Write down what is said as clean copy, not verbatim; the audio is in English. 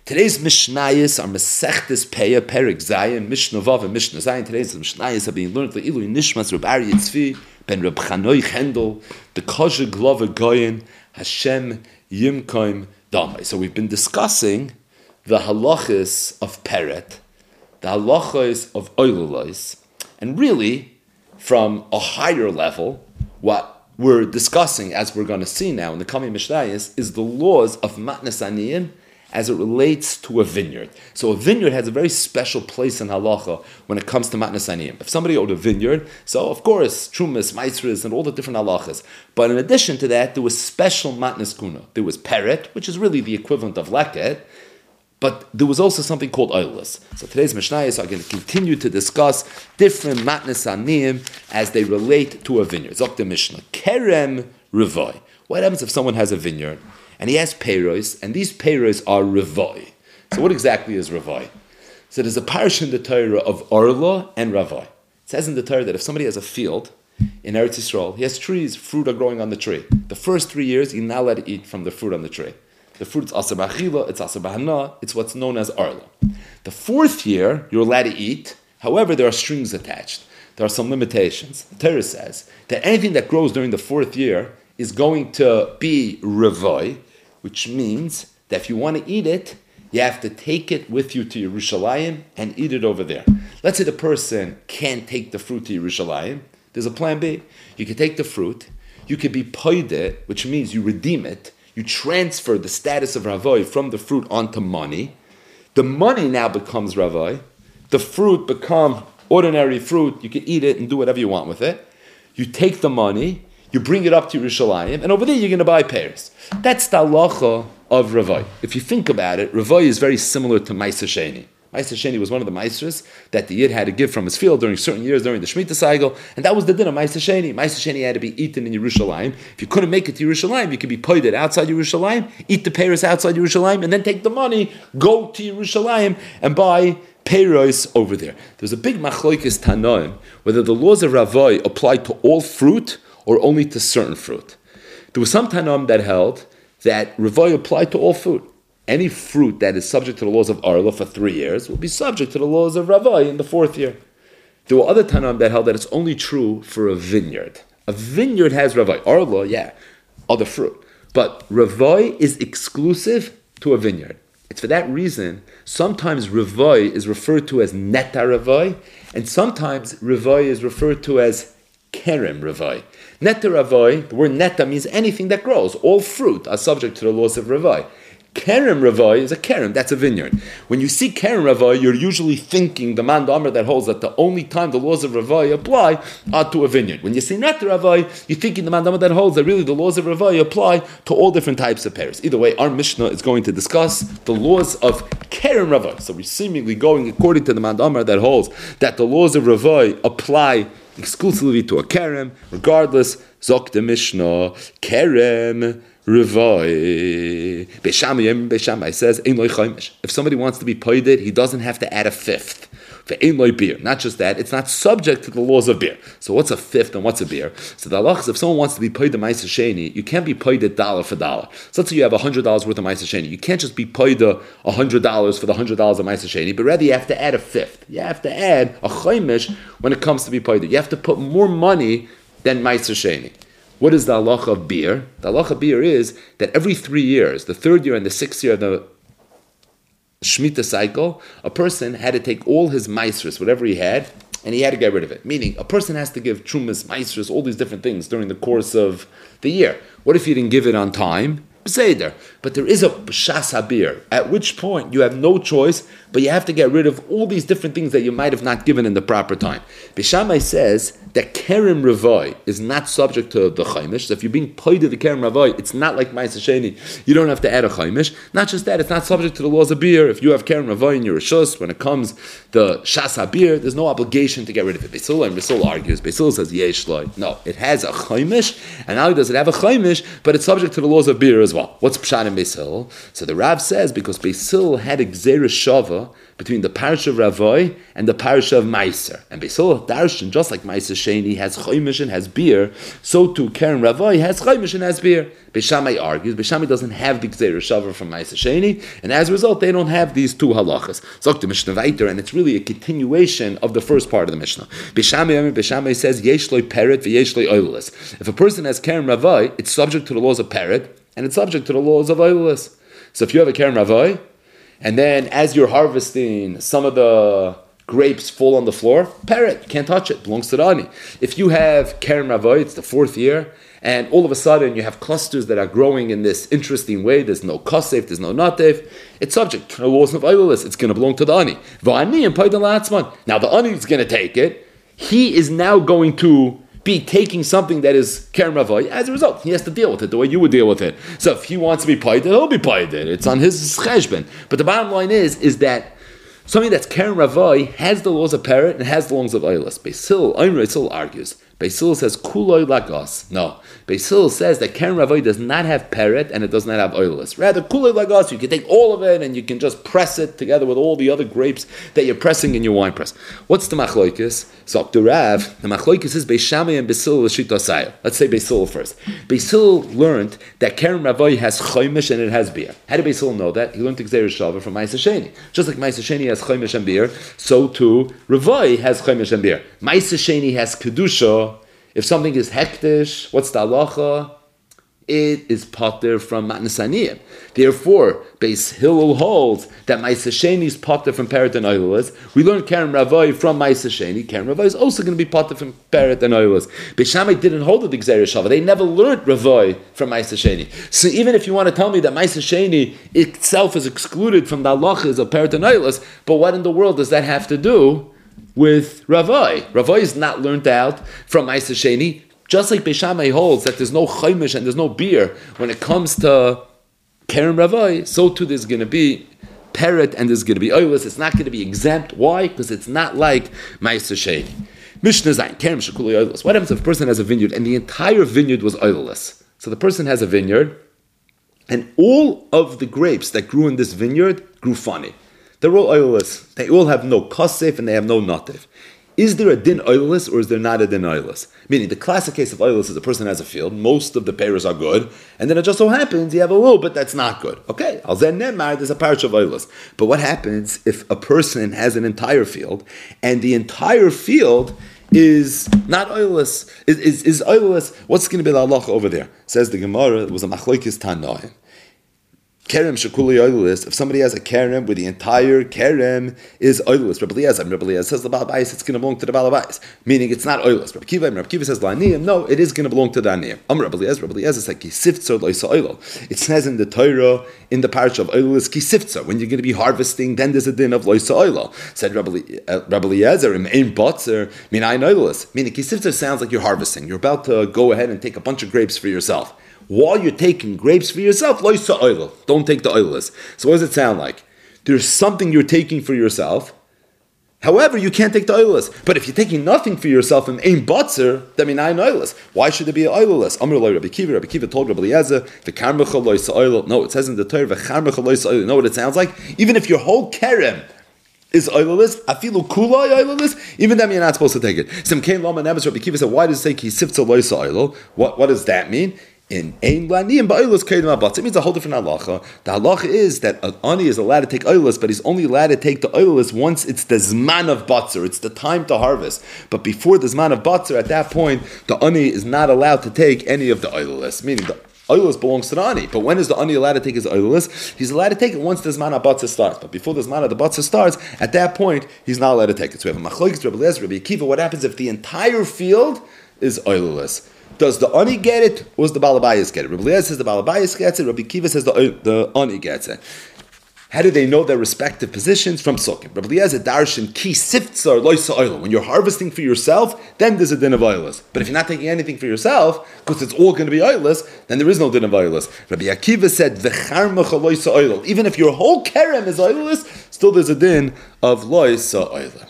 Today's Mishnayos are Masechtes Peah, Perek Zayin, Mishnah Vav and Mishnah Zayin. Today's Mishnayos are being learned Le'ilu Nishmas Reb Aryeh Tzvi ben Reb Chanoi Chendel, the Kozhe Glova Goyen, Hashem Yimkoim Damai. So we've been discussing the halachas of Peret, the halachas of Oilulais, and really, from a higher level, what we're discussing, as we're going to see now in the coming Mishnayos, is the laws of Matnas Aniyim as it relates to a vineyard. So a vineyard has a very special place in halacha when it comes to matnas aniyim. If somebody owned a vineyard, so of course, trumas, maisras, and all the different halachas. But in addition to that, there was special matnas kuna. There was peret, which is really the equivalent of leket, but there was also something called oilus. So today's Mishnayos are going to continue to discuss different matnas aniyim as they relate to a vineyard. Zok the Mishnah, kerem revoi. What happens if someone has a vineyard and he has peiros, and these peiros are revoi? So what exactly is revoi? So there's a parish in the Torah of orla and ravoi. It says in the Torah that if somebody has a field in Eretz Yisrael, he has trees, fruit are growing on the tree. The first 3 years, you're not allowed to eat from the fruit on the tree. The fruit's aser b'achila, it's aser b'hana, it's what's known as orla. The 4th year, you're allowed to eat. However, there are strings attached. There are some limitations. The Torah says that anything that grows during the 4th year is going to be revoi, which means that if you want to eat it, you have to take it with you to Yerushalayim and eat it over there. Let's say the person can't take the fruit to Yerushalayim. There's a plan B. You can take the fruit, you can be paid, which means you redeem it, you transfer the status of Ravoi from the fruit onto money. The money now becomes Ravoi. The fruit becomes ordinary fruit. You can eat it and do whatever you want with it. You take the money, you bring it up to Yerushalayim, and over there you're going to buy pears. That's the halacha of Ravoi. If you think about it, Ravoi is very similar to Ma'aser Sheni. Ma'aser Sheni was one of the Ma'asers that the Yid had to give from his field during certain years during the Shemitah cycle, and that was the din of Ma'aser Sheni. Ma'aser Sheni had to be eaten in Yerushalayim. If you couldn't make it to Yerushalayim, you could be paid outside Yerushalayim, eat the pears outside Yerushalayim, and then take the money, go to Yerushalayim, and buy peiros over there. There's a big machlokes tanoim whether the laws of Ravoi apply to all fruit or only to certain fruit. There was some Tanaim that held that Ravoi applied to all fruit. Any fruit that is subject to the laws of Arla for 3 years will be subject to the laws of Ravoi in the 4th year. There were other Tanaim that held that it's only true for a vineyard. A vineyard has Ravoi. Arla, yeah, other fruit. But Ravoi is exclusive to a vineyard. It's for that reason, sometimes Ravoi is referred to as Neta Ravoi, and sometimes Ravoi is referred to as Kerem Ravoi. Neta Ravoi, the word neta means anything that grows. All fruit are subject to the laws of Ravoi. Kerem Ravoi is a kerem, that's a vineyard. When you see Kerem Ravoi, you're usually thinking the man Amr that holds that the only time the laws of Ravoi apply are to a vineyard. When you see Neta Ravoi, you're thinking the man Amr that holds that really the laws of Ravoi apply to all different types of pears. Either way, our Mishnah is going to discuss the laws of Kerem Ravoi. So we're seemingly going according to the man Amr that holds that the laws of Ravoi apply exclusively to a kerem. Regardless, Zok the Mishnah, kerem revoi. Beishamai says, Ein loy chaimish. If somebody wants to be paided, he doesn't have to add a 5th. For Ein loy beer. Not just that, it's not subject to the laws of beer. So what's a 5th and what's a beer? So the halach is if someone wants to be paid the Ma'aser Sheni, you can't be paid dollar for dollar. So let's say you have $100 worth of Ma'aser Sheni. You can't just be paid $100 for the $100 of Ma'aser Sheni, but rather you have to add a 5th. You have to add a chaimish when it comes to be paid. You have to put more money than Ma'aser Sheni. What is the halacha of beer? The halacha of beer is that every 3 years, the 3rd year and the 6th year of the Shemitah cycle, a person had to take all his maasros, whatever he had, and he had to get rid of it. Meaning, a person has to give trumas, maasros, all these different things during the course of the year. What if you didn't give it on time? Seder. But there is a B'shas HaBir, at which point you have no choice, but you have to get rid of all these different things that you might have not given in the proper time. Beishamai says that Kerem Ravoi is not subject to the Chaimish. So if you're being paid to the Kerem Ravoi, it's not like Ma'aser Sheni. You don't have to add a Chaimish. Not just that, it's not subject to the laws of beer. If you have Kerem Ravoi in your Rishus, when it comes the Shas HaBir, there's no obligation to get rid of it. Beisil and Beisil argues. Beisil says, Yesh Loi. No, it has a Chaimish, and not only does it have a Chaimish, but it's subject to the laws of beer as as well. What's Pshat in Beis Hillel? So the Rav says because Beis Hillel had a Gzeira Shava between the Parsha of Ravoi and the Parsha of Meiser. And Beis Hillel Darshan, just like Meiser Sheni has Choimish and has beer, so too Keren Ravoi has Choimish and has beer. Beis Shammai argues, Beis Shammai doesn't have the Gzeira Shava from Meiser Sheni, and as a result, they don't have these two halachas. So the Mishnah Vayter, and it's really a continuation of the first part of the Mishnah. Beis Shammai says, Yesh loy peret v'yesh loy oilus. If a person has Keren Ravoi, it's subject to the laws of peret, and it's subject to the laws of oilus. So if you have a Keren Ravoi, and then as you're harvesting, some of the grapes fall on the floor, peret, you can't touch it, belongs to the ani. If you have Keren Ravoi, it's the 4th year, and all of a sudden you have clusters that are growing in this interesting way, there's no kasef, there's no natev, it's subject to the laws of oilus, it's going to belong to the ani. Now the ani is going to take it, he is now going to be taking something that is Keren Ravoi. As a result, he has to deal with it the way you would deal with it. So if he wants to be paid, he'll be paid. It's on his cheshbon. But the bottom line is that something that's Keren Ravoi has the laws of peret and has the laws of oilus. Beis Hillel argues. Beis Hillel says kuloi lagos. No, Beis Hillel says that Keren Ravoi does not have peret and it does not have oilus. Rather, kuloi lagos, you can take all of it and you can just press it together with all the other grapes that you're pressing in your wine press. What's the machloikis? So the Rav, the machloikis is Beis Shammai and Beis Hillel l'shitosayil. Let's say Beis Hillel first. Beis Hillel learned that Keren Ravoi has choimish and it has beer. How did Beis Hillel know that? He learned the Gzeira Shava from Meiser Sheni. Just like Meiser Sheni has choimish and beer, so too Ravoi has choimish and beer. Meiser Sheni has kedusha. If something is hektish, what's the halacha? It is pater from matnas aniyim. Therefore, Beis Hillel holds that Meiser Sheni is pater from peret and oilus. We learn Keren Ravoi from Meiser Sheni. Keren Ravoi is also going to be pater from peret and oilus. Beis Shammai didn't hold the Gzeira Shava. They never learned Ravoi from Meiser Sheni. So even if you want to tell me that Meiser Sheni itself is excluded from the halachas of peret and oilus, but what in the world does that have to do with Ravoi? Ravoi is not learned out from Meiser Sheni. Just like Beis Shammai holds that there's no chaimish and there's no beer when it comes to Keren Ravoi, so too there's going to be peret and there's going to be oilus. It's not going to be exempt. Why? Because it's not like Meiser Sheni. Mishnah Zayin, Keren Shekuli oilus. What happens if a person has a vineyard and the entire vineyard was oilus? So the person has a vineyard and all of the grapes that grew in this vineyard grew funny. They're all oilus. They all have no kasef and they have no natev. Is there a din oilus or is there not a din oilus? Meaning the classic case of oilus is a person has a field, most of the pears are good, and then it just so happens you have a little bit that's not good. Okay, al zen nemar, there's a parsha of oilus. But what happens if a person has an entire field and the entire field is not oilus? Is oilus? What's going to be the halacha over there? Says the Gemara, it was a machlokes tanoim. Kerem shekuli oilus. If somebody has a kerem where the entire kerem is oilus, Rabbi Eliezer says the balabais, it's going to belong to the balabais, meaning it's not oilus. Rabbi Kiva says la'aniyim, no, it is going to belong to the aniyim. Rabbi Eliezer says kisiftzor loisa oil. It says in the Torah in the parasha of oilus kisiftzor. When you're going to be harvesting, then there's a din of loisa oil. Said Rabbi Eliezer im ein botzer minayin oilus. Meaning kisiftzor sounds like you're harvesting. You're about to go ahead and take a bunch of grapes for yourself. While you're taking grapes for yourself, loisa oil. Don't take the oilus. So what does it sound like? There's something you're taking for yourself. However, you can't take the oilus. But if you're taking nothing for yourself and ain botzer, that means I'm oilus. Why should there be an oilus? Amr lo Rabbi Kiva told Rabbi Eliezer, the karmecha loisa oil. No, it says in the Torah, the karmecha loisa oil. You know what it sounds like? Even if your whole kerem is oilus, afilu kulai oilus, even then you're not supposed to take it. Some came lama nemes Rabbi Kiva said, why does it say ki sifta loisa oil? What does that mean? In ein laniyim ba'oilus kaidem abatz. It means a whole different halacha. The halacha is that an ani is allowed to take oilus, but he's only allowed to take the oilus once it's the zman of batzer. It's the time to harvest. But before the zman of batzer, at that point, the ani is not allowed to take any of the oilus. Meaning the oilus belongs to the ani. But when is the ani allowed to take his oilus? He's allowed to take it once the zman of batzer starts. But before the zman of the batzer starts, at that point, he's not allowed to take it. So we have a machlokes, Rabbi Eliezer, Rabbi Akiva. What happens if the entire field is oilus? Does the ani get it, or does the balabayas get it? Rabbi Eliezer says the balabayas gets it, Rabbi Kiva says the ani gets it. How do they know their respective positions? From Sukkim. Rabbi Eliezer darshan ki siftzar loisa oil. When you're harvesting for yourself, then there's a din of oilus. But if you're not taking anything for yourself, because it's all going to be oilus, then there is no din of oilus. Rabbi Akiva said v'charmecha loisa oil. Even if your whole kerem is oilus, still there's a din of loisa oil.